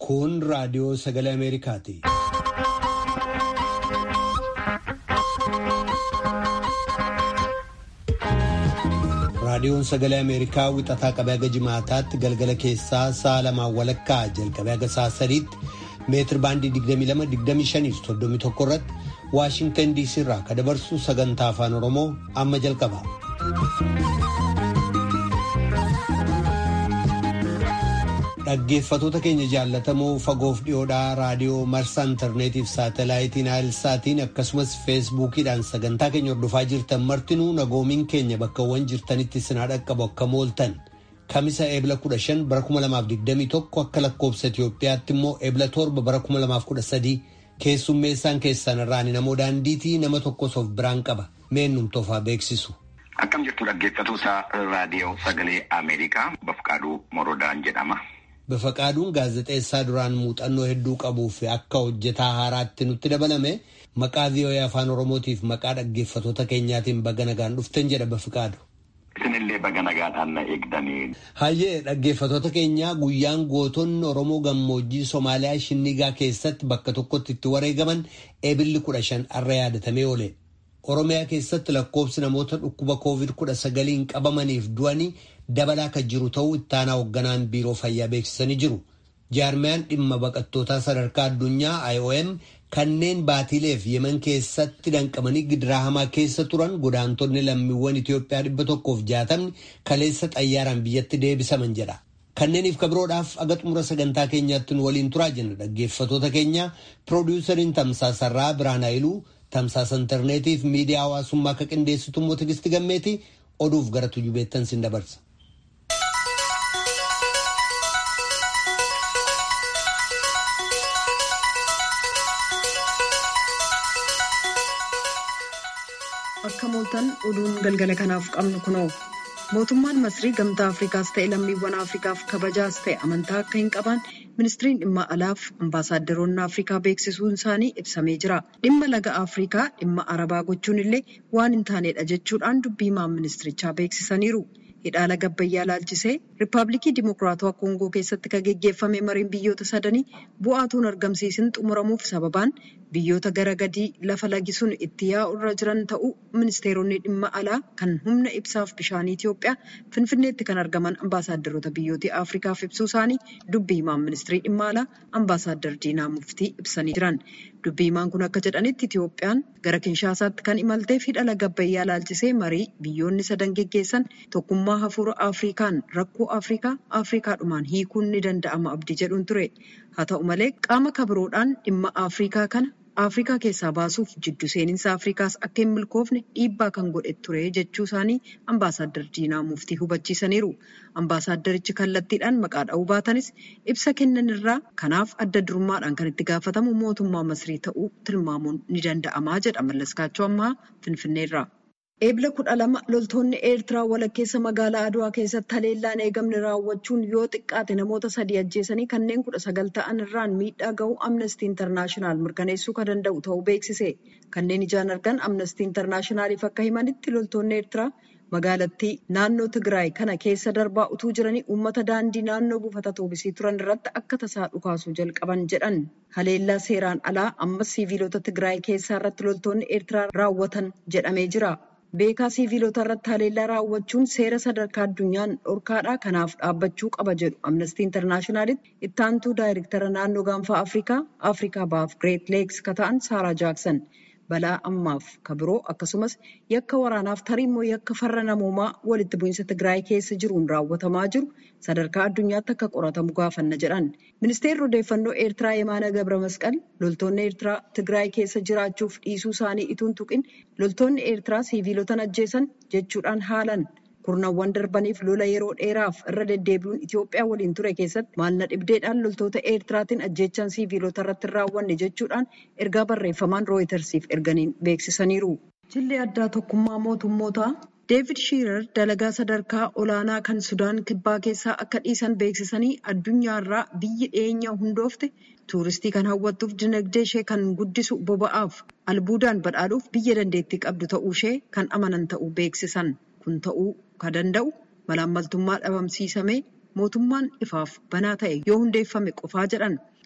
Kun raadiyoo sagalee Ameerikaati. Raadiyoon sagalee Ameerikaa wixataa qabee haga jimaataatti galgala keessaa sa'a lamaan walakkaa jalqabee haga sa'a sadiitti meetir baandii 22-25-31 irratti Waashingtan DC irraa kan dabarsu sagantaa afaan Oromoo amma jalqaba. Dhaggeeffatoota keenya jaallatamoo fagoof dhiyoodhaa raadiyoo marsaa intarneetiif saatalaayitiin Aayilsaatiin akkasumas feesbuukiidhaan sagantaa keenya hordofaa jirtan martinuu nagoomiin keenya bakkawwan jirtanitti sinaa dhaqqabu akka mooltan. Kamisa eebla 15 bara 2021 akka lakkoobsa Itoophiyaatti immoo eebla 7 bara 2013 keessummeessaan keessan irraan namoo daandiitii nama tokkos of biraan qaba. Meennumtoofaa beeksisu. Akkam jirtu dhaggeeffatoota raadiyoo sagalee Ameerikaa Bafqaaduu Morodaan jedhama. Bafaqaaduun gaazexeessaa duraan muuxannoo hedduu qabuu fi akka hojjetaa haaraatti nutti dabalame maqaa VOA afaan Oromootiif maqaa dhaggeeffatoota keenyaatiin baga nagaan dhuftan jedha Bafaqaadu. Isinillee baga nagaadhaan na eegdanii. Hayyee dhaggeeffatoota keenyaa guyyaan gootonni Oromoo gammoojjii Somaaliyaa Shinnigaa keessatti bakka tokkotti itti wareegaman eebilli 15 har'a yaadatamee oole. Oromiyaa keessatti lakkoobsi namoota dhukkuba COVID-19 qabamaniif du'anii dabalaa kan jiru ta'uu ittaanaa hoogganaan biiroo fayyaa beeksisanii jiru. Jaarmiyaan dhimma baqattootaa sadarkaa addunyaa IOM kanneen baatiileef Yemen keessatti danqamanii gidiraa hamaa keessa turan godaantonni lammiiwwan Itoophiyaa 160 kaleessa xayyaaraan biyyatti deebisaman jedha. Kanneeniif kabiroodhaaf aga xumura sagantaa keenyaatti nu waliin turaa jenna dhaggeeffatoota keenya piroodiwusariin Tamsaasarraa Biraan Haayiluu tamsaasa intarneetiif miidiyaa hawaasummaa akka qindeessitu immoo Tigisti Gammeeti oduuf gara tuyyuu beettan sin dabarsa. Akka mooltan oduun galgala kanaaf qabnu kunoo mootummaan Masrii gamtaa Afrikaas ta'e lammiiwwan Afrikaaf kabajaas ta'e amantaa akka hin qaban ministiriin dhimma alaaf ambaasaaddoroonni Afrikaa beeksisuun isaanii ibsamee jira. Dhimma laga Afrikaa dhimma Arabaa gochuun illee waan hin taanedha jechuudhaan dubbii himaan ministirichaa beeksisaniiru. Hidhaa laga Abbayyaa laalchisee Riippaabilikii Dimokiraatawaa Koongoo keessatti kan geggeeffame mariin biyyoota sadanii bu'aatuun argamsiisin xumuramuuf sababaan biyyoota gara gadii lafa lagi sun itti yaa'u irra jiran ta'uu ministeeronni dhimma alaa kan humna ibsaaf bishaanii Itoophiyaa Finfinneetti kan argaman ambaasaaddoroota biyyoota Afrikaaf ibsuu isaanii dubbii himaan ministirii dhimma alaa ambaasaaddar Diinaa Muftii ibsanii jiran. Dubbii himaan kun akka jedhanitti Itoophiyaan gara Kinshaasaatti kan imalteef hidha laga Abbayyaa laalchisee marii biyyoonni sadan geggeessan tokkummaa hafuura Afrikaan rakkoo Afrikaadhumaan hiikuun ni danda'ama abdii jedhuun ture. Haa ta'u malee qaama kabiroodhaan dhimma Afrikaa kana Afrikaa keessaa baasuuf jiddu seeninsa Afrikaas akka hin milkoofne dhiibbaa kan godhe ture jechuu isaanii ambaasaaddar Diinaa Muftii hubachiisaniiru. Ambaasaaddarichi kallattiidhaan maqaa dha'uu baatanis ibsa kennan irraa kanaaf adda durummaadhaan kan itti gaafatamu mootummaa Masrii ta'uu tilmaamuun ni danda'amaa jedha Mallaskaachoo Ammaa Finfinneerraa. Eebla 12 loltoonni Eertiraa walakkeessa magaalaa Adwaa keessatti haleellaan eegamne raawwachuun yoo xiqqaate namoota 3 ajjeesanii kanneen 19 ta'an irraan miidhaa ga'uu Amnestii Intarnaashinaal mirkaneessuu kan danda'u ta'uu beeksise. Kanneen ijaan argan Amnestii Intarnaashinaaliif akka himanitti loltoonni Eertiraa magaalattii naannoo Tigraay kana keessa darbaa utuu jiranii uummata daandii naannoo buufata toobisii turan irratti akka tasaa dhukaasuu jalqaban jedhan. Haleellaa seeraan alaa ammas siiviilota Tigraay keessaa irratti loltoonni Eertiraa raawwatan jedhamee jira. Beekaa siiviilota irratti haleellaa raawwachuun seera sadarkaa addunyaan dhorkaadhaa kanaaf dhaabbachuu qaba jedhu Amnestii Intarnaashinaalitti itti aantuu daayirektara naannoo gaanfaa Afrikaa baaf Greet Leeks ka ta'an Saaraa Jaaksan balaa ammaaf kabiroo akkasumas yakka waraanaaf tarii immoo yakka farra namoomaa walitti bu'iinsa Tigraay keessa jiruun raawwatamaa jiru sadarkaa addunyaatti akka qoratamu gaafanna jedhan. Ministeerri odeeffannoo Eertiraa Yemaana Gabra Masqal loltoonni Eertiraa Tigraay keessa jiraachuuf dhiisuu isaanii ituun tuqin loltoonni Eertiraa siiviilotan ajjeesan jechuudhaan haalan. Kurnawwan darbaniif lola yeroo dheeraaf irra deddeebi'uun Itoophiyaa waliin ture keessatti maalna dhibdeedhaan loltoota Eertiraatiin ajjeechaan siiviilota irratti raawwanne jechuudhaan ergaa barreeffamaan Rooyitersiif erganiin beeksisaniiru. Jilli addaa tokkummaa mootummootaa Deevid Shiirar dalagaa sadarkaa olaanaa kan Sudaan kibbaa keessaa akka dhiisan beeksisanii addunyaarraa biyyi dhiyeenya hundoofte tuuristii kan hawwattuuf dinagdee ishee kan guddisu boba'aaf albuudaan badhaadhuuf biyya dandeettii qabdu ta'uu ishee kan amanan ta'uu beeksisan. Kun ta'uu kan danda'u malaammaltummaa dhabamsiisamee mootummaan ifaaf banaa ta'e yoo hundeeffame qofaa jedhan.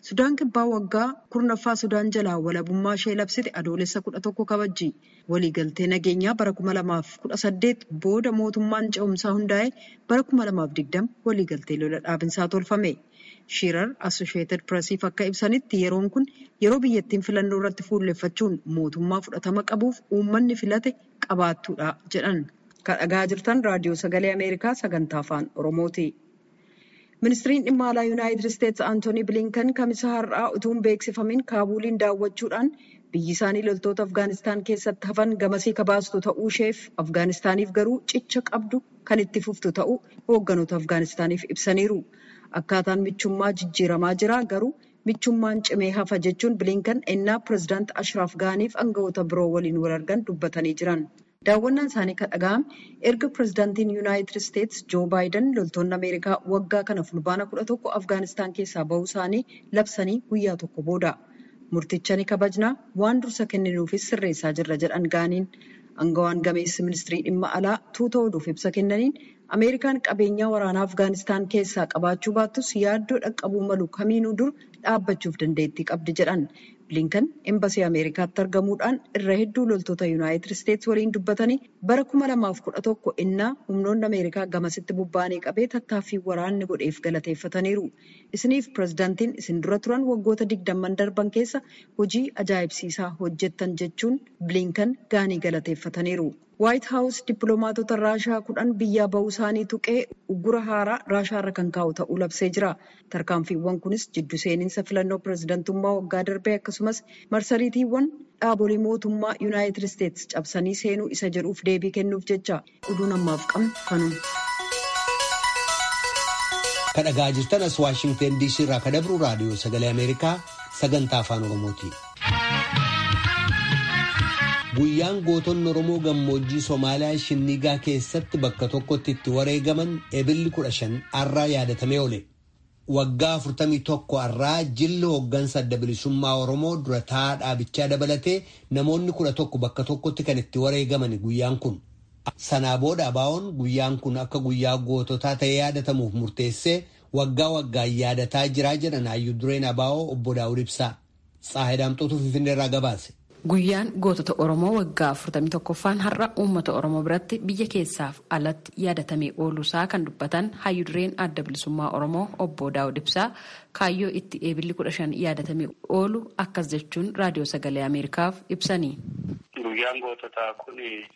Sudaan kibbaa waggaa kurnaffaa Sudaan jalaa walabummaa ishee labsite adoolessa 11 kabajji. Waliigaltee nageenyaa bara 2018 booda mootummaan ce'umsaa hundaa'e bara 2020 waliigaltee lola dhaabinsaa tolfame. Shiirar Associated Pressiif akka ibsanitti yeroon kun yeroo biyyattiin filannoo irratti fuulleffachuun mootummaa fudhatama qabuuf uummanni filate qabaattuudha jedhan. Kan dhagaa jirtan raadiyoo sagalee Ameerikaa sagantaa afaan Oromooti. Ministiriin dhimma alaa Yuunaayitid Isteetsi Antoonii Bilinkan kamisa har'aa utuu hin beeksifamin Kaabuliin daawwachuudhaan biyyi isaanii loltoota Afgaanistaan keessatti hafan gamasii kabaastu ta'uu isheef Afgaanistaaniif garuu cicha qabdu kan itti fuftu ta'uu hoogganoota Afgaanistaaniif ibsaniiru. Akkaataan michummaa jijjiiramaa jira garuu michummaan cimee hafa jechuun Bilinkan ennaa pireezidaanti Ashraaf Gaaniif aangawoota biroo waliin wal argan dubbatanii jiran. Daawwannaan isaanii kan dhaga'ame erga pireezidaantiin Yuunaayitid Isteetsi Joo Baayiden loltoonni Ameerikaa waggaa kana fulbaana 11 Afgaanistaan keessaa bahuu isaanii labsanii guyyaa tokko booda. Murticha ni kabajnaa waan dursa kenninuufis sirreessaa jirra jedhan Gaaniin. Aangawaan gameessi ministirii dhimma alaa tuuta oduuf ibsa kennaniin Ameerikaan qabeenyaa waraanaa Afgaanistaan keessaa qabaachuu baattus yaaddoo dhaqqabuu malu kamiinuu dur dhaabbachuuf dandeettii qabdi jedhan. Bilinkan embasii Ameerikaatti argamuudhaan irra hedduu loltoota Yuunaayitid Isteetsi waliin dubbatanii bara 2011 innaa humnoonni Ameerikaa gamasitti bobba'anii qabee tattaaffii waraanni godheef galateeffataniiru. Isiniif pireezidaantiin isin dura turan waggoota 20 darban keessa hojii ajaa'ibsiisaa hojjettan jechuun Bilinkan Gaanii galateeffataniiru. Waayit Haawus dippiloomaatota Raashaa 10 biyyaa bahuu isaanii tuqee uggura haaraa Raashaarra kan kaa'u ta'uu labsee jira. Tarkaanfiiwwan kunis jiddu seeninsa filannoo pireezidantummaa waggaa darbee akkasumas marsariitiiwwan dhaabolee mootummaa Yuunaayitid Isteetsi cabsanii seenuu isa jedhuuf deebii kennuuf jecha oduun ammaaf qabnu kanuma. Kan dhagaa jirtan as Waashingtan DC irraa kan dabru raadiyoo sagalee Ameerikaa sagantaa afaan Oromooti. Guyyaan gootonni Oromoo gammoojjii Somaaliyaa Shinnigaa keessatti bakka tokkotti itti wareegaman ebilli 15 har'aa yaadatamee oole. Waggaa 41 har'aa jilli hooggansa adda bilisummaa Oromoo dura taa'aa dhaabichaa dabalatee namoonni 11 bakka tokkotti kan itti wareegaman guyyaan kun. Sanaa booda ABO'n guyyaan kun akka guyyaa goototaa ta'ee yaadatamuuf murteessee waggaa waggaan yaadataa jiraa jedhan hayyuu dureen ABO obbo Daawud Ibsaa. Tsaahidaamxootu Finfinneerraa gabaase. Guyyaan gootota Oromoo waggaa 41ffaan har'a uummata Oromoo biratti biyya keessaaf alatti yaadatamee ooluusaa kan dubbatan hayyuu dureen adda bilisummaa Oromoo obbo Daawud Ibsaa kaayyoo itti eebilli 15 yaadatamee oolu akkas jechuun raadiyoo sagalee Ameerikaaf ibsanii. Guyyaan goototaa kun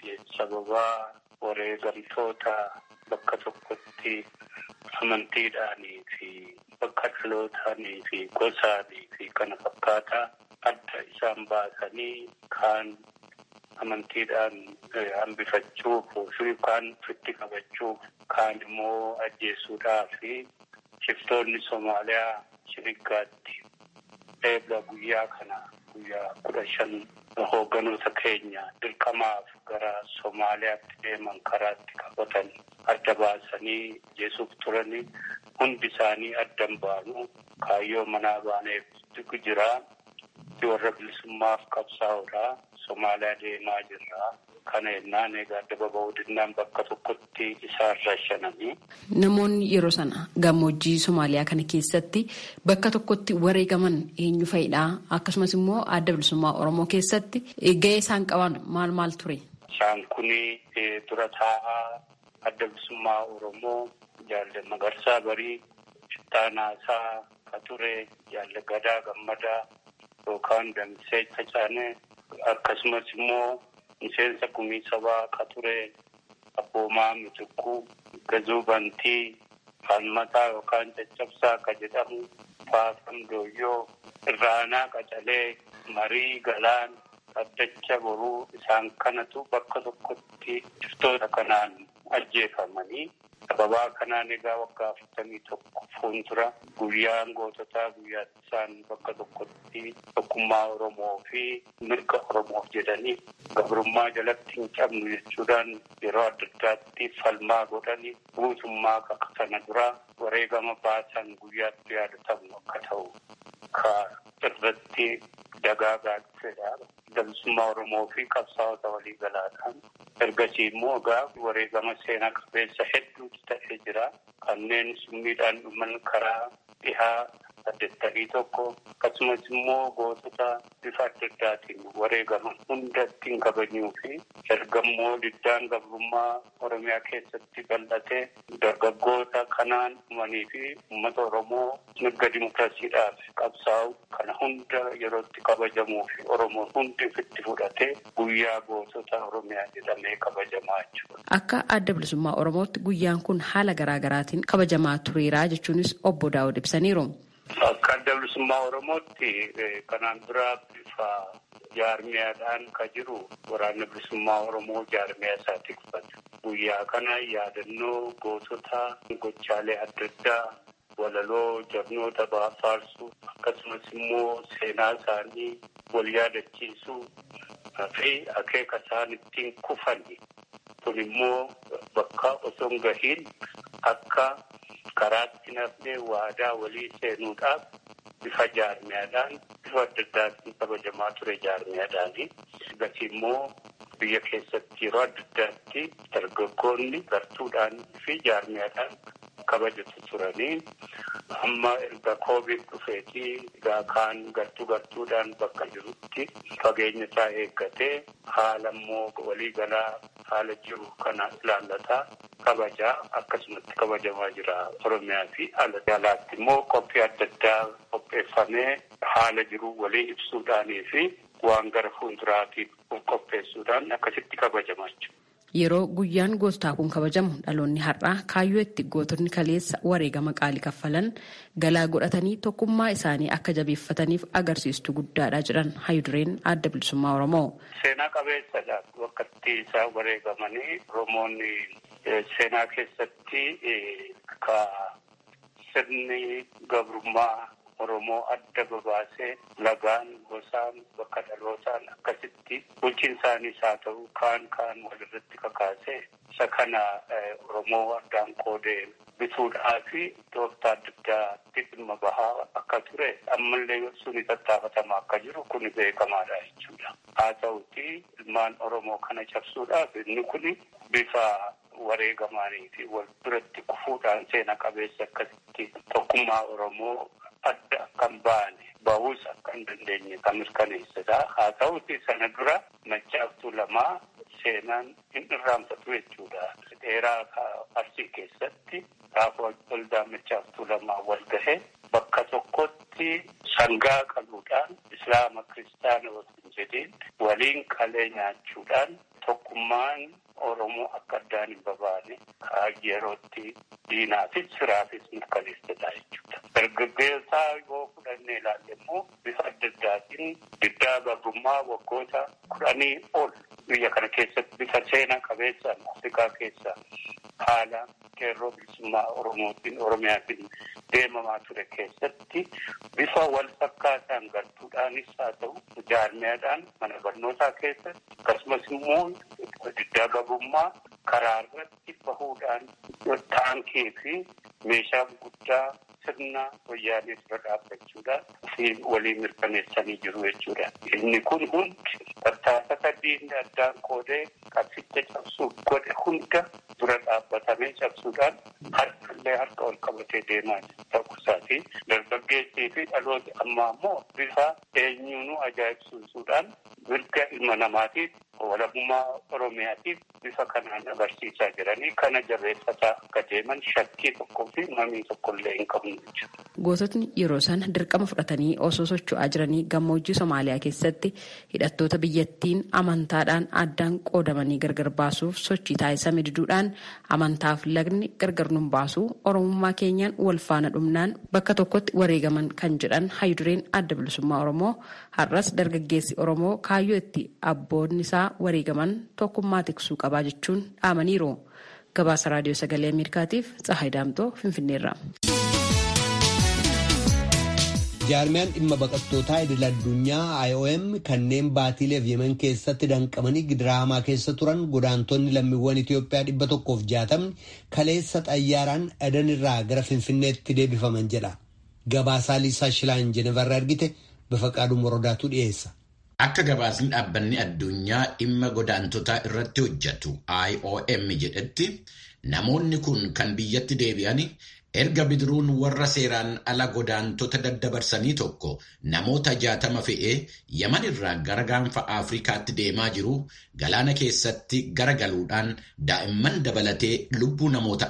sababa wareegamtoota bakka tokkotti amantiidhaanii fi bakka dhalootaanii fi gosaanii fi kana fakkaataa adda isaan baasanii kaan amantiidhaan hambifachuuf kaan ofitti qabachuuf kaan immoo ajjeesuudhaa fi shiftoonni Somaaliyaa Shinnigaatti eebla guyyaa kana guyyaa 15 hoogganoota keenya dirqamaaf gara Somaaliyaatti deeman karaatti qabatan adda baasanii ajjeesuuf turanii hundi isaanii addan baanu kaayyoo manaa baaneef jira. Warra bilisummaaf qabsaa'uudhaa Somaaliyaa deemaa jirra. Kana jennaan egaa adda babaa'uudinaan bakka tokkotti isaan rashananii. Namoonni yeroo sana gammoojjii Somaaliyaa kana keessatti bakka tokkotti wareegaman eenyu fa'idhaa? Akkasumas immoo adda bilisummaa Oromoo keessatti gahee isaan qaban maal ture? Isaan kuni dura taa'aa adda bilisummaa Oromoo Jaalle Magarsaa Barii, Ittaanaasaa Katuree, Jaalle Gadaa Gammadaa yookaan Damsee Tacaanee akkasumas immoo miseensa gumii sabaa Katuree Abboomaa Mitikuu Gazuu Bantii Falmataa yookaan Caccabsaa ka jedhamu Faafam Dooyyoo Irraanaa Qacalee Marii Galaan Addacha Boruu isaan kanatu bakka tokkotti shiftoota kanaan ajjeefamanii. Sababaa kanaan egaa waggaa 41 fuuldura guyyaan goototaa guyyaa isaan bakka tokkotti tokkummaa Oromoo fi mirga Oromoof jedhanii gabrummaa jalatti hin cabnu jechuudhaan yeroo adda addaatti falmaa godhanii guutummaa sana dura wareegama baasan guyyaatti yaadatamu akka ta'u ka irratti dagaagaa dhufedha. Bilisummaa Oromoo fi qabsaa'ota walii galaadhaan ergasii immoo egaa wareegama seenaa qabeessa hedduutu ta'ee jira. Kanneen summiidhaan dhuman karaa dhihaa 81 akkasumas immoo gootota bifa adda addaatiin wareegaman hunda ittiin kabajuu fi ergammoo diddaan gabrummaa Oromiyaa keessatti bal'ate dargaggoota kanaan dhumanii fi uummata Oromoo mirga dimokiraasiidhaaf qabsaa'u kana hunda yerootti kabajamuu fi Oromoon hundi itti fudhatee guyyaa gootota Oromiyaa jedhamee kabajamaa jechuudha. Akka adda bilisummaa Oromootti guyyaan kun haala garaagaraatiin kabajamaa tureera jechuunis obbo Daawud ibsaniiru. Akka adda bilisummaa Oromootti kanaan dura bifa jaarmiyaadhaan kan jiru waraanni bilisummaa Oromoo jaarmiyaa isaa tikfata. Guyyaa kana yaadannoo gootota gochaalee adda addaa walaloo jarnoota faarsuu akkasumas immoo seenaa isaanii wal yaadachiisuu fi akeeka isaan ittiin kufani. Kun immoo bakka osoo hin gahiin akka karaatti nafnee waadaa walii seenuudhaaf bifa jaarmiyaadhaan bifa adda addaatiin kabajamaa ture jaarmiyaadhaani. Gati immoo biyya keessatti yeroo adda addaatti dargaggoonni gartuudhaan fi jaarmiyaadhaan kabajatu turanii amma erga COVID dhufeetii kaan gartuudhaan bakka jirutti fageenya isaa eeggatee haala immoo waliigalaa haala jiru kana ilaallataa kabajaa akkasumatti kabajamaa jira Oromiyaa fi alaatti immoo qophii adda addaa qopheeffamee haala jiru walii ibsuudhaanii fi waan gara fuulduraatiif qopheessuudhaan akkasitti kabajamaa jiru. Yeroo guyyaan goototaa kun kabajamu dhaloonni har'aa kaayyoo itti gootonni kaleessa wareegama qaalii kaffalan galaa godhatanii tokkummaa isaanii akka jabeeffataniif agarsiistuu guddaadha jedhan hayyudureen adda bilisummaa Oromoo. Seenaa qabeessadha wakkatti isaa wareegamanii Oromoonni seenaa keessatti sirni gabrummaa Oromoo adda babaasee lagaan gosaan bakka dhalootaan akkasitti bulchiinsaanis haa ta'u kaan walirratti kakaasee isa kana Oromoo addaan qoodee bituudhaa fi tooftaa adda addaatti dhimma bahaa akka ture ammallee suni tattaafatamaa akka jiru kun beekamaadha jechuudha. Haa ta'uti ilmaan Oromoo kana cabsuudhaaf inni kun bifa wareegamaanii fi wal biratti kufuudhaan seena qabeessa akkasitti tokkummaa Oromoo adda akkan baane bahus akkan dandeenye kan mirkaneessedha. Haa ta'uti sana dura machaaftuu lamaa seenaan hin irraanfatu jechuudha. Dheeraa Arsii keessatti gaafa waldaa machaaftuu lamaa wal gahe bakka tokkotti sangaa qaluudhaan Islaama Kiristaana waliin jedheen waliin qalee nyaachuudhaan tokkummaan Oromoo akka addaan hin babaane yerootti diinaafis firaafis mirkaneessedha jechuudha. Dargaggeessaa yoo fudhannee ilaalle immoo bifa adda addaatiin diddaa gabrummaa waggoota 10 ol biyya kana keessatti bifa seenaa qabeessaan Afrikaa keessa haala qeerroo bilisummaa Oromootiin Oromiyaatiin deemamaa ture keessatti bifa wal fakkaataan gartuudhaanis haa ta'u jaarmiyaadhaan mana barnootaa keessatti akkasumas immoo diddaa gabrummaa karaa irratti bahuudhaan taankii fi meeshaa guddaa sirna wayyaanee bira dhaabbachuudhaan fi walii mirkaneessanii jiru jechuudha. Inni kun hundi tattaafata diinni addaan qoodee qabsicha cabsuuf godhe hunda dura dhaabbatamee cabsuudhaan harka ol qabatee deemaa ta'uu isaati. Dargaggeessii fi dhaloota ammaa immoo bifa eenyuunuu ajaa'ibsiisuudhaan mirga ilma namaatiif walabummaa Oromiyaatiif bifa kanaan agarsiisaa jiranii kana jabeeffataa akka deeman shakkii tokkoo fi mamii tokkollee hin qabnu jechuudha. Goototni yeroo sana dirqama fudhatanii osoo socho'aa jiranii gammoojjii Somaaliyaa keessatti hidhattoota biyyattiin amantaadhaan addaan qoodamanii gargar baasuuf sochii taasisame diduudhaan amantaaf lagni gargar nun baasuu Oromummaa keenyaan wal faana dhumnaan bakka tokkotti wareegaman kan jedhan hayyudureen adda bilisummaa Oromoo har'as dargaggeessi Oromoo kaayyoo itti abboonni isaa wareegaman tokkummaa tiksuu qabaa jechuun dhaamaniiru. Gabaasa Raadiyoo Sagalee Ameerikaatiif Tsahaay Daamtoo Finfinneerra. Jaarmiyaan dhimma baqattootaa idil-addunyaa IOM kanneen baatiileef Yemen keessatti danqamanii gidiraamaa keessa turan godaantonni lammiiwwan Itoophiyaa 160 kaleessa xayyaaraan Adan irraa gara Finfinneetti deebifaman jedha. Gabaasaa Liisaa Shilaan Jenevarraa argite Bafaqaaduu Morodaatu dhiyeessa. Akka gabaasni dhaabbanni addunyaa dhimma godaantotaa irratti hojjetu IOM jedhetti namoonni kun kan biyyatti deebi'an Erga bidiruun warra seeraan ala godaantota daddabarsanii tokko namoota 60 fe'ee Yaman irraa gara gaanfa Afrikaatti deemaa jiru galaana keessatti garagaluudhaan daa'imman dabalatee lubbuu namoota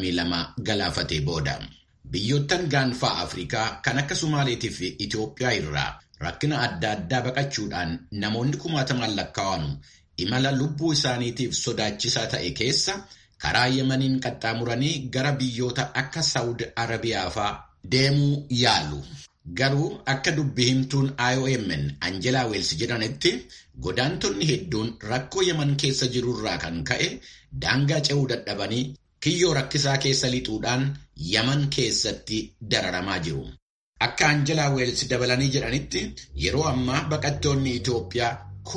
42 galaafatee booda. Biyyoottan gaanfa Afrikaa kan akka Sumaaleetii fi Itoophiyaa irraa rakkina adda addaa baqachuudhaan namoonni 10,000 lakkaa'anu imala lubbuu isaaniitiif sodaachisaa ta'e keessa karaa Yemaniin qaxxaamuranii gara biyyoota akka Saawud Arabiyaa fa'aa deemuu yaalu. Garuu akka dubbii himtuun IOM Angelaa Weels jedhanitti godaantonni hedduun rakkoo Yemen keessa jirurraa kan ka'e daangaa ce'uu dadhabanii kiyyoo rakkisaa keessa lixuudhaan Yemen keessatti dararamaa jiru. Akka Angelaa Weels dabalanii jedhanitti yeroo ammaa baqattoonni Itoophiyaa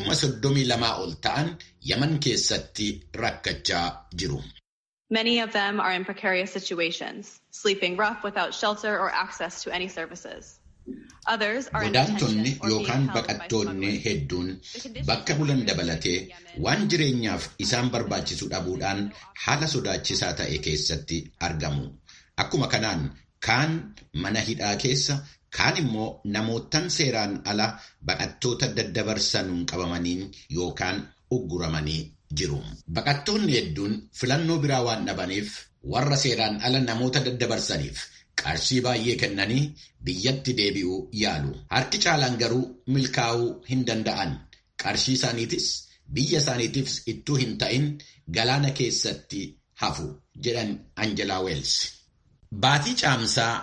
32,000 ol ta'an Yemen keessatti rakkachaa jiru. Many of them are in precarious situations, sleeping rough without shelter or access to any services. Others are in godaantonni yookaan baqattoonni hedduun bakka bulan dabalatee waan jireenyaaf isaan barbaachisu dhabuudhaan haala sodaachisaa ta'e keessatti argamu. Akkuma kanaan kaan mana hidhaa keessa, kaan immoo namootan seeraan ala baqattoota daddabarsanuun qabamanii yookaan ugguramanii jiru. Baqattoonni hedduun filannoo biraa waan dhabaniif warra seeraan ala namoota daddabarsaniif qarshii baay'ee kennanii biyyatti deebi'uu yaalu. Harki caalaan garuu milkaa'uu hin danda'an. Qarshii isaaniitis biyya isaaniitiifis ittuu hin ta'in galaana keessatti hafu jedhan Angelaa Weels. Baatii caamsaa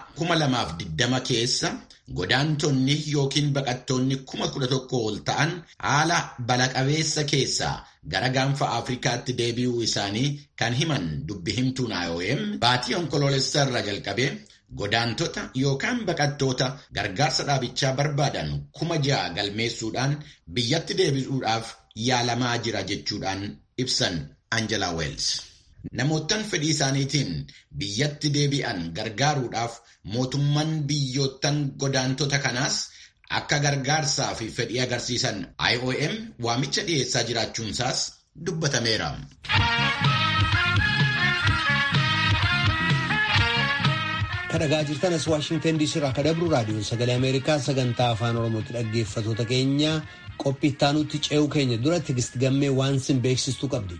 2020 keessa godaantonni yookiin baqattoonni 11,000 ol ta'an haala balaa-qabeessa keessaa gara gaanfa Afrikaatti deebi'uu isaanii kan himan dubbi himtuun IOM baatii onkoloolessaa irraa jalqabee godaantota yookaan baqattoota gargaarsa dhaabichaa barbaadan 6,000 galmeessuudhaan biyyatti deebisuudhaaf yaalamaa jira jechuudhaan ibsan Angelaa Weels. Namoottan fedhii isaaniitiin biyyatti deebi'an gargaaruudhaaf mootummaan biyyoottan godaantota kanaas akka gargaarsaa fi fedhii agarsiisan IOM waamicha dhiyeessaa jiraachuunsaas dubbatameera. Kadhagaa jirtan as Waashingtan DC irraa kadabru raadiyoon sagalee Ameerikaa sagantaa afaan Oromootti dhaggeeffatoota keenya qophii ittaanutti ce'uu keenya dura Tigist Gammee waan sin beeksistuu qabdi.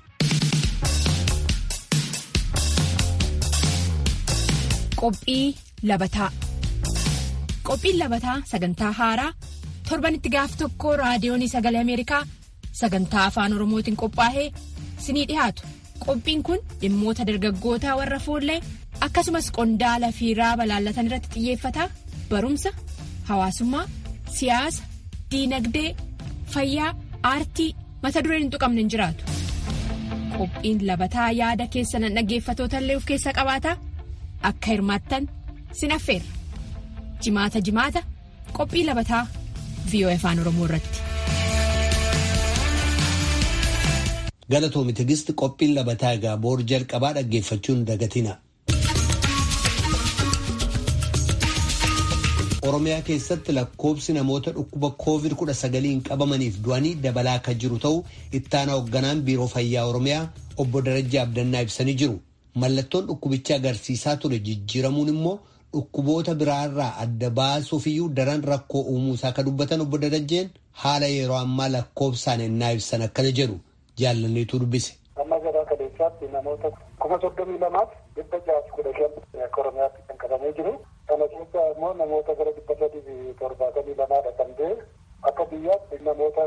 Qophii labataa. Qophiin labataa sagantaa haaraa torbanitti gaaf tokko raadiyoon sagalee Ameerikaa sagantaa afaan Oromootiin qophaa'ee sinii dhiyaatu. Qophiin kun dhimmoota dargaggootaa warra fuullee akkasumas qondaala fi raaba laallatan irratti xiyyeeffata. Barumsa, hawaasummaa, siyaasa, diinagdee, fayyaa, aartii mata dureen hin tuqamne hin jiraatu. Qophiin labataa yaada keessan dhaggeeffatoota illee of keessa qabaata. Akka hirmaattan sin affeerra. Jimaata qophii labataa VOA afaan Oromoo irratti. Galatoomi Tigist qophiin labataa egaa boor jalqabaa dhaggeeffachuun dagatina. Oromiyaa keessatti lakkoobsi namoota dhukkuba COVID-19 qabamaniif du'anii dabalaa akka jiru ta'uu ittaanaa hoogganaan biiroo fayyaa Oromiyaa obbo Darajjaa Abdannaa ibsanii jiru. Mallattoon dhukkubichaa agarsiisaa ture jijjiiramuun immoo dhukkuboota biraarraa adda baasuufiyyuu daran rakkoo uumuu isaa akka dubbatan obbo Darajjeen haala yeroo ammaa lakkoobsaan ennaa ibsan akkana jedhu jaalanneetu dubbise. Amma gabaa kaleessaatti namoota 32,615 akka Oromiyaatti kan qabamee jiru. Kana keessa immoo namoota gara 372 kan ta'e akka biyyaatti namoota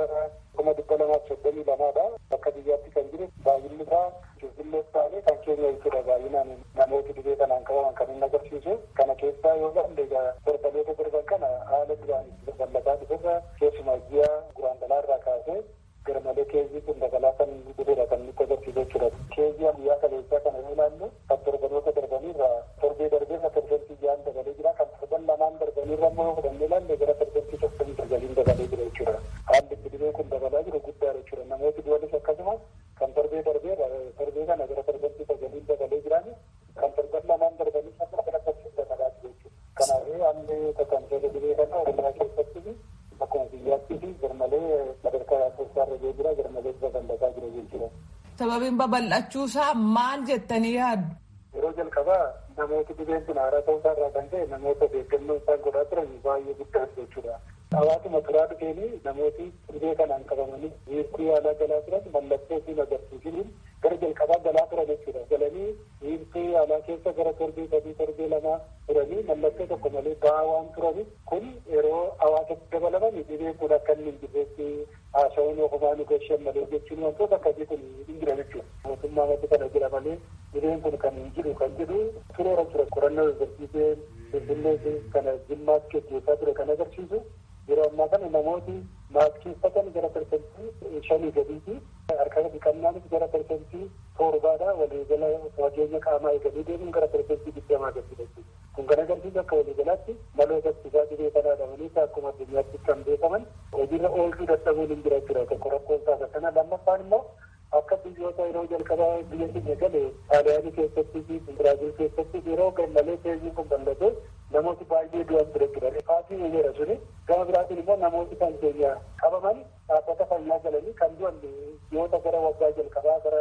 232 akka biyyaatti kan jiru baay'inni isaa Finfinnee ta'ee kan keenya jechuudha. Baay'inaan namoota dhibee kanaan qabaman kan inni agarsiisu. Kana keessaa yoo ilaalle torbanoota darban kana haala duraan babal'ataa dhufeerra keessumaa ji'a guraandalaarraa kaasee garmalee keezii kun dabalaa kan dhufeera kan nutti agarsiisu jechuudha. Keezii guyyaa kaleessaa kana yoo ilaalle kan torbanoota darbaniirraa torbee darbeerra persentii 6 dabalee jira. Kan torban lamaan darbaniirra immoo fudhannee ilaalle gara persentii 9 dabalee jira jechuudha. Haalli dhibee kun dabalaa jiru guddaadha jechuudha. Namooti du'anis akkasuma kan torbee kana gara persentii 9 dabalee jiraan kan torban lamaan darbaniis akka gara persentii dabalaa jiru jechuudha. Kanaafuu haalli tatamsa'ee dhibee kana Oromiyaa keessatti akkuma biyyaatti fi garmalee sadarkaa keessarra jira garmalee babal'ataa jira jechuudha. Sababiin babal'achuusaa maal jettanii yaaddu? yeroo jalqabaa namooti dhibeen kun haaraa ta'uu irraa kan ta'e namoota beekannoo isaan godhaa turan baay'ee guddaa jechuudha. Hawaasuma turaa dhufeenii namooti dhibee kanaan qabamanii wiirtuu yaalaa galaa turan mallattoo siin agarsiisanii gara jalqabaa galaa turan jechuudha. Galanii wiirtuu yaalaa keessa gara torbee 3 torbee 2 turanii mallattoo tokko malee ba'aa waan turanii kun yeroo hawaasatti dabalaman dhibee kun akka inni hin jirreetti haasawuun ofumaan nu gashan malee jechuun wantoota akkasii kun hin jira jechuudha. Mootummaa matti kana jira malee dhibeen kun kan hin jiru kan jedhu tureera ture qorannoo agarsiisee Finfinnee kana Jimmaatti gaggeessaa ture kan agarsiisu yeroo ammaa kana namooti maaskii uffatan gara persentii 5 gadiiti harka dhiqannaanis gara persentii 7dha waliigala fageenya qaamaa eeganii deemuun gara persentii 20 gadiidha. Kun kan agarsiisu akka waliigalaatti maloota ittisaa dhibee kanaa dhabanii akkuma addunyaatti kan beekaman hojiirra oolchuu dadhabuun hin jira jechuudha. Tokko rakkoon isaa kana lammaffaan immoo akka biyyoota yeroo jalqabaa biyya keenya gale xaaliyaanii keessatti fi Biraazil keessatti yeroo gammalee teeziin kun bal'ate namooti baay'ee du'an ture jira. Faatii yeera suni gama biraatiin immoo namooti kan keenya qabaman dhaabbata fayyaa galanii kan du'an biyyoota gara waggaa jalqabaa gara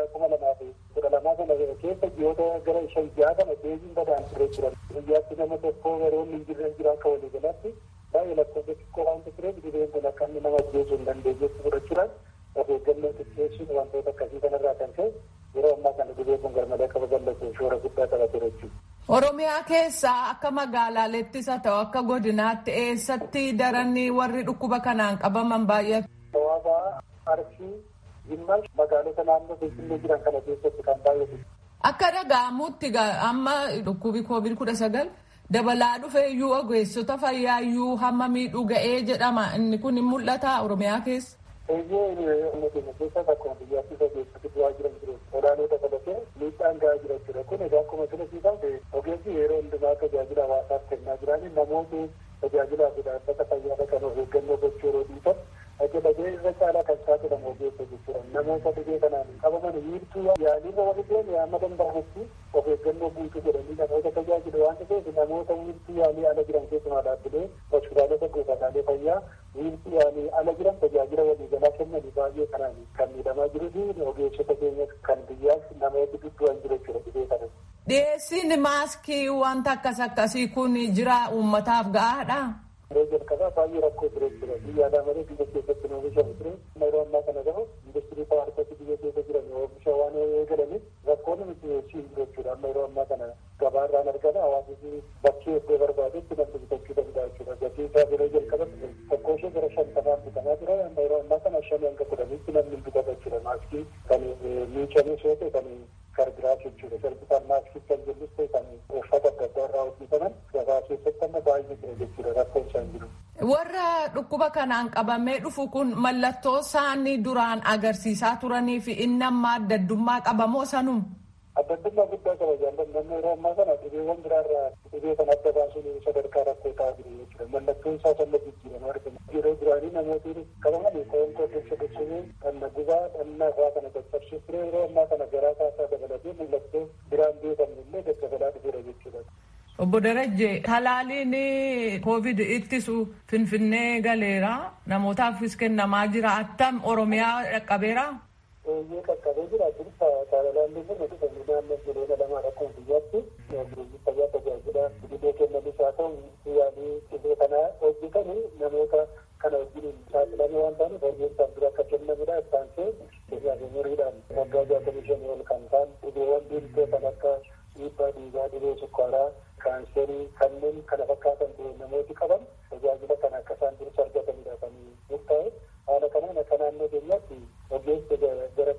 2012 kana keessa biyyoota gara 5 kana teeziin badaan ture jira. Biyyaatti nama tokko yeroo hin jirre jira akka waliigalaatti baay'ee lakkoofsa xiqqoo waan ture dhibeen kun akka inni nama ajjeesuu hin dandeenye fudhachuudhaan of eeggannoo xiqqeessuun wantoota akkasii kanarraa kan ka'e yeroo ammaa kana dhibee kun garmalee akka babal'atu shoora guddaa taphatee jechuudha. Oromiyaa keessaa akka magaalaattis haa ta'u akka godinaatti eessatti daranni warri dhukkuba kanaan qabaman baay'atu. Hawaasa Arsii Jimmaa magaalota naannoo Finfinnee jiran kana keessatti kan baay'atu. Akka dhaga'amutti amma dhukkubi COVID-19 dabalaa dhufeeyyuu ogeessota fayyaayyuu hamma miidhuu ga'ee jedhama inni kun hin mul'ata Oromiyaa keessa. Eeyyee uummata keessa akkuma biyyaatti ogeessoti bu'aa jiran jiru. Olaanoo dabalatee miidhaan gahaa jira jechuudha. Kun egaa akkuma filasiisan ogeessi yeroo hundumaa tajaajila hawaasaaf kennaa jiranii namooti tajaajilaa fi dhaabbata fayyaa dhaqan of eeggannoo gochuu yeroo dhiisan dhagee irra caalaa kan saaxilamu ogeessa jechuudha. Namoota dhibee kanaan qabaman wiirtuu yaaliirra warri deemu amma danda'amutti of eeggannoo guutuu godhanii namoota tajaajilu waan ta'eef namoota wiirtuu yaalii ala jiran keessumaa dhaabbilee hospitaalota buufataalee fayyaa wiirtuu yaalii ala jiran tajaajila waliigalaa kennanii baay'ee kanaan kan miidhamaa jiru ogeessota keenya kan biyyaaf namoota du'an jiru jechuudha dhibee kana. Dhiyeessiin maaskii wanta akkasii kun jira uummataaf gahaadha. Yeroo jalqabaa baay'ee rakkoo ture jechuudha. Biyya alaa malee biyya keessatti nu oomishamu ture. Yeroo ammaa kana gahu industirii paarkoti biyya keessa jiran oomisha waan eegalaniif rakkoon nuti siin jiru jechuudha. Amma yeroo ammaa kana gabaarraan argama hawaasni bakkee iddoo barbaadetti namni bitachuu danda'a jechuudha. Gatii isaa yeroo jalqabatti tokko ishee gara 50 bitamaa ture. Amma yeroo ammaa kana 5 hanga 10tti namni bitata jechuudha. Maaskii kan miicamee sootee kan gargaaraa jechuudha. Sarbitaan maaskii kan jennus ta'e kan uffata adda addaa irraa hojjetaman gabaa keessatti amma baay'ee jira jechuudha. Rakkoon isaan jiru. Warra dhukkuba kanaan qabamee dhufu kun mallattoo isaanii duraan agarsiisaa turanii fi inni amma addaddummaa qabamoo sanum. Addaddummaa guddaa qaba jaalladha. Namni yeroo ammaa kana dhibeewwan biraarraa dhibee kan adda baasuun sadarkaa rakkoo ta'aa jiru jechuudha. Mallattoon isaa sanna jijjiiramaa argama. Yeroo duraanii namooti qabaman qoonqoo keessa gochuu dhanna gubaa dhanna irraa kana caccabsuu ture. Yeroo ammaa kana garaa kaasaa dabalatee mallattoo biraan beekamu illee daddabalaa dhufeera jechuudha. Obbo Darajjee talaaliin COVID ittisu Finfinnee galeera namootaafis kennamaa jira attam Oromiyaa dhaqqabeera. Eeyyee qaqqabee jira jirta talaalli kun dhufanii naannoo jireenya lamaa rakkoo biyyaatti fayyaa tajaajila dhibee kennanis haa ta'u yaalii dhibee kana hojjetanii namoota kana wajjin saaxilamee waan ta'aniif hojjetaan dura akka kennamudha isaansee umuriidhaan waggaa 65 ol kan ta'an dhibeewwan dhiirtoo kan akka dhiibbaa dhiigaa dhibee sukkaaraa kaanserii kanneen kana fakkaatan namooti qaban tajaajila kana akka isaan dursa argatanidha kan murtaa'e haala kanaan akka naannoo keenyaatti ogeessa gara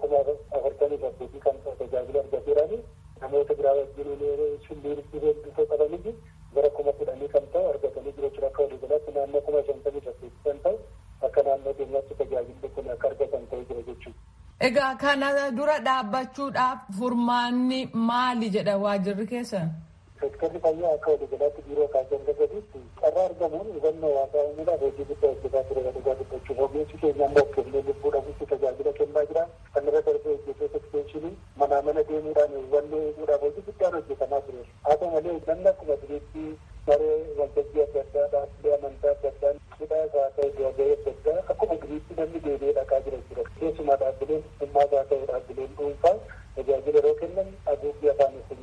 48 kan tajaajila argateeranii namoota biraa wajjin shulliin dhibee qabanii gara 10,000 kan ta'u argatanii jiru jechuudha. Akka waliigalaatti naannoo 58 kan ta'u akka naannoo keenyaatti tajaajilli kun akka argatan ta'ee jira jechuudha. Egaa kana dura dhaabbachuudhaaf furmaanni maali jedha waajirri keessan? Sektarri fayyaa akka waliigalaatti biiroo kaasee gaditti carraa argamuun hubannoo hawaasaa uumuudhaaf hojii guddaa hojjetaa ture dhugaa dubbachuuf ogeessi keenya immoo kennee lubbuu dhabuutti tajaajila kennaa jira. Kan irra darbee hojjettoota ekstenshinii manaa mana deemuudhaan hubannoo uumuudhaaf hojii guddaan hojjetamaa ture. Haa ta'u malee namni akkuma duriitti maree waltajjii adda addaa dhaabbilee amantaa adda addaa hidhaa isaa ta'e gahee adda addaa akkuma duriitti namni deebi'ee dhaqaa jira jechuudha. Keessumaa dhaabbileen dhimmaa isaa ta'e dhaabbileen dhuunfaa tajaajila yeroo kennan haguuggii afaan funyaanii namni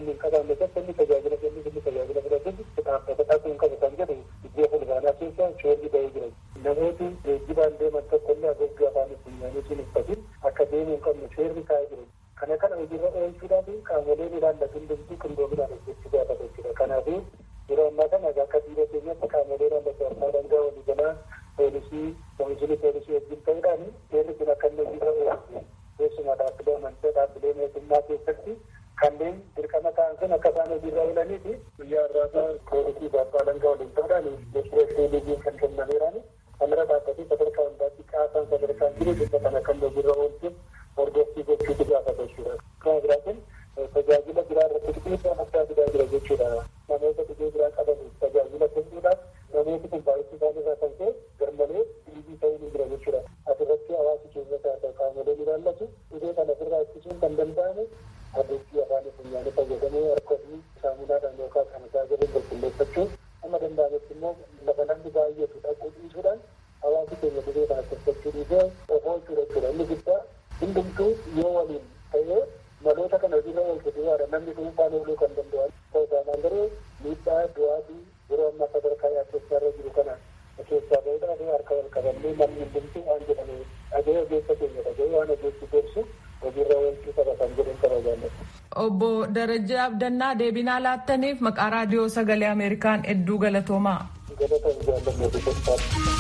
namni hin qabaanne tokko inni tajaajila kennu inni tajaajila fudhatutti dhaabbata dhaquun qabu kan jedhu iddoo fulbaanaa keessa shoorri ba'ee jira. Namooti geejjibaan deeman tokko illee haguuggii afaan funyaanii sun uffatin akka deemuu hin qabne seerri kaa'ee jira. Kana kana hojiirra oolchuudhaaf qaamoleen ilaallatu hundumtuu qindoominaan hojjechuu gaafata jechuudha. Kanaaf yeroo ammaa kana akka biyya keenyatti qaamolee ilaallatu abbaa dangaa waliigalaa poolisii komishinii poolisii wajjin ta'uudhaan seerri kun akka inni hojiirra oolchu keessumaa dhaabbilee amantaa dhaabbilee mootummaa keessatti kanneen dirqama ta'an sun akka isaan hojiirra oolanii fi guyyaa irraa poolisii abbaa dangaa waliin ta'uudhaan deeshireeshii kan kennameeraan kanarra dhaabbatee sadarkaa hundaatti qaasaan sadarkaan jiru dhimma kana kan hojiirra oolchuuf hordofii gochuutu gaafata jechuudha. Kana biraatiin tajaajila biraa irratti dhiibbaa addaa fidaa jira jechuudha. Namoota dhibee biraa qabaniif tajaajila kennuudhaaf namooti kun baay'isuu isaanii irraa kan ka'e garmalee dhiibii ta'uu ni jira jechuudha. Asirratti hawaasi keessatti haa ta'u qaamoleen ilaallatu dhibee kana ofirraa ittisuun kan danda'amu haguuggii afaan funyaanii fayyadamee harka fi saamunaadhaan yookaan kan isaa jedhan qulqulleeffachuu amma danda'ametti immoo lafa namni baay'atu dhaquu dhiisuudhaan hawaasi keenya dhibee kana to'achuu dhiisee of oolchuu jechuudha. Inni guddaa hundumtuu yoo waliin ta'ee maloota kana hojiirra oolchu duwwaadha namni dhuunfaan ooluu kan danda'an ta'uu taanaan garuu miidhaa du'aa fi yeroo ammaa sadarkaa yaaddessaarra jiru kana keessaa bahuudhaaf harka wal qabannee namni hundumtuu waan jedhame dhaga'ee ogeessa keenya dhaga'ee waan ogeessi gorsu hojiirra oolchuu qaba kan jedhan qaba jaallatu. Obbo Darajjee Abdannaa deebinaa laattaniif maqaa raadiyoo sagalee Ameerikaan hedduu galatoomaa. Galatoom jaalladhu.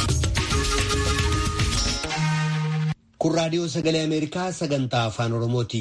Kun raadiyoo sagalee Ameerikaa sagantaa afaan Oromooti.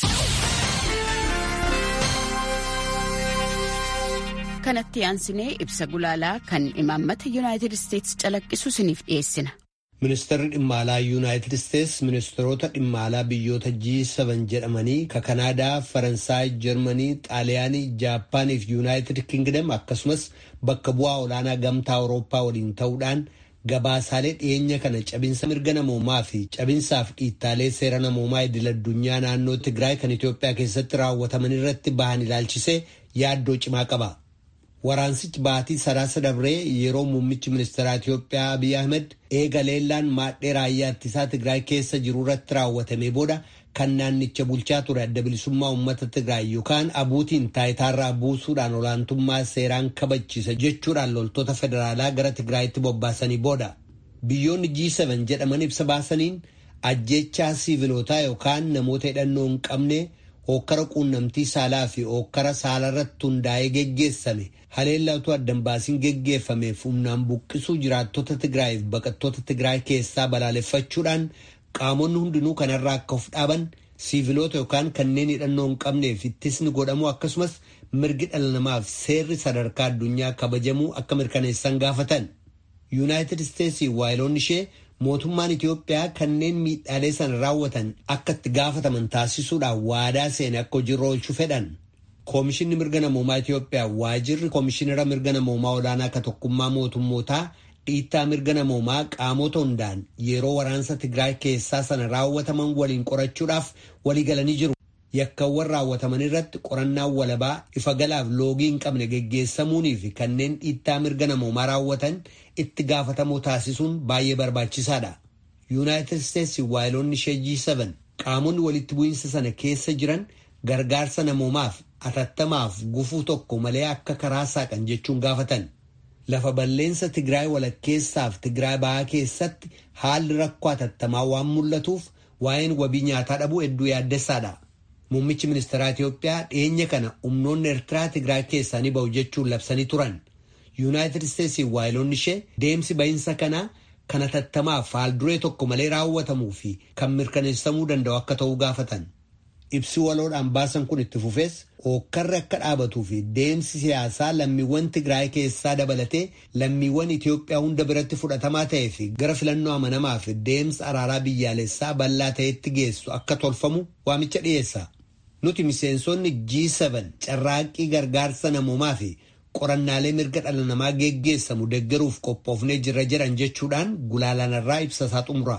Kanatti aansinee ibsa gulaalaa kan imaammata Yuunaayitid Isteetsi calaqqisu isiniif dhiyeessina. Ministeerri dhimma alaa Yuunaayitid Isteetsi ministeerota dhimma alaa biyyoota G7 jedhamanii ka Kanaadaa, Faransaay, Jarmanii, Xaaliyaanii, Jaappaanii fi Yuunaayitid Kingdom akkasumas bakka bu'aa olaanaa gamtaa Awurooppaa waliin ta'uudhaan gabaasaalee dhiyeenya kana cabinsa mirga namoomaa fi cabinsaaf dhiittaalee seera namoomaa idil-addunyaa naannoo Tigraay kan Itoophiyaa keessatti raawwataman irratti bahan ilaalchisee yaaddoo cimaa qaba. Waraansichi baatii sadaasa dabree yeroo muummichi ministeeraa Itoophiyaa Abiy Ahmed eega leellaan maadhee raayyaa ittisaa Tigraay keessa jiru irratti raawwatamee booda kan naannicha bulchaa ture adda bilisummaa uummata Tigraay yookaan abuutiin taayitaarraa buusuudhaan olaantummaa seeraan kabachiisa jechuudhaan loltoota federaalaa gara Tigraayitti bobbaasanii booda biyyoonni G7 jedhaman ibsa baasaniin ajjechaa siivilootaa yookaan namoota hidhannoo hin qabne hokkara quunnamtii saalaa fi hokkara saalarratti hundaa'ee geggeessame haleellatu addan baasiin geggeeffameef humnaan buqqisuu jiraattota Tigraayiif baqattoota Tigraay keessaa balaaleffachuudhaan qaamonni hundinuu kanarraa akka of dhaaban siiviloota yookaan kanneen hidhannoo hin qabneef ittisni godhamu akkasumas mirgi dhala namaaf seerri sadarkaa addunyaa kabajamuu akka mirkaneessan gaafatan. Yuunaayitid Isteetsii waayiloonni ishee mootummaan Itoophiyaa kanneen miidhaalee sana raawwatan akka itti gaafataman taasisuudhaan waadaa seene akka hojiirra oolchuu fedhan. Koomishinni mirga namoomaa Itoophiyaa waajirri koomishinara mirga namoomaa olaanaa ka tokkummaa mootummootaa dhiittaa mirga namoomaa qaamota hundaan yeroo waraansa Tigraay keessaa sana raawwataman waliin qorachuudhaaf waliigalanii jiru. Yakkaawwan raawwataman irratti qorannaan walabaa ifa galaaf loogii hin qabne geggeessamuunii fi kanneen dhiittaa mirga namoomaa raawwatan itti gaafatamoo taasisuun baay'ee barbaachisaadha. Yuunaayitid Isteetsi waayiloonni ishee G7 qaamonni walitti bu'iinsa sana keessa jiran gargaarsa namoomaaf atattamaaf gufuu tokko malee akka karaa saaqan jechuun gaafatan. Lafa bal'eensa Tigraay walakkeessaaf Tigraay bahaa keessatti haalli rakkoo atattamaa waan mul'atuuf waa'een wabii nyaataa dhabuu hedduu yaaddessaadha. Muummichi ministeeraa Itoophiyaa dhiyeenya kana humnoonni Eertiraa Tigraay keessaa ni ba'u jechuun labsanii turan. Yuunaayitid Isteetsii waayiloonni ishee deemsi ba'iinsa kanaa kan atattamaaf haalduree tokko malee raawwatamuu fi kan mirkaneessamuu danda'u akka ta'uu gaafatan. Ibsi waloodhaan baasan kun itti fufees hookkarri akka dhaabatuu fi deemsi siyaasaa lammiiwwan Tigraay keessaa dabalatee lammiiwwan Itoophiyaa hunda biratti fudhatamaa ta'ee fi gara filannoo amanamaa fi deemsa araaraa biyyaalessaa bal'aa ta'etti geessu akka tolfamu waamicha dhiyeessa. Nuti miseensonni G7 carraaqqii gargaarsa namoomaa fi qorannaalee mirga dhala namaa geggeessamu deeggaruuf qophoofnee jirra jedhan jechuudhaan gulaalanarraa ibsasaa xumura.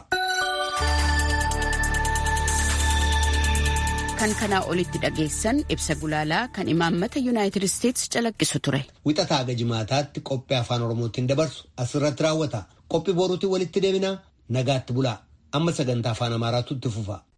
Kan kanaa olitti dhageessan ibsa gulaalaa kan imaammata Yuunaayitid Isteetsi calaqqisu ture. Wixataa hanga jimaataatti qophii afaan Oromootiin dabarsu asirratti raawwata. Qophii boruutiin walitti deebinaa nagaatti bulaa. Amma sagantaa afaan Amaaraatu itti fufa.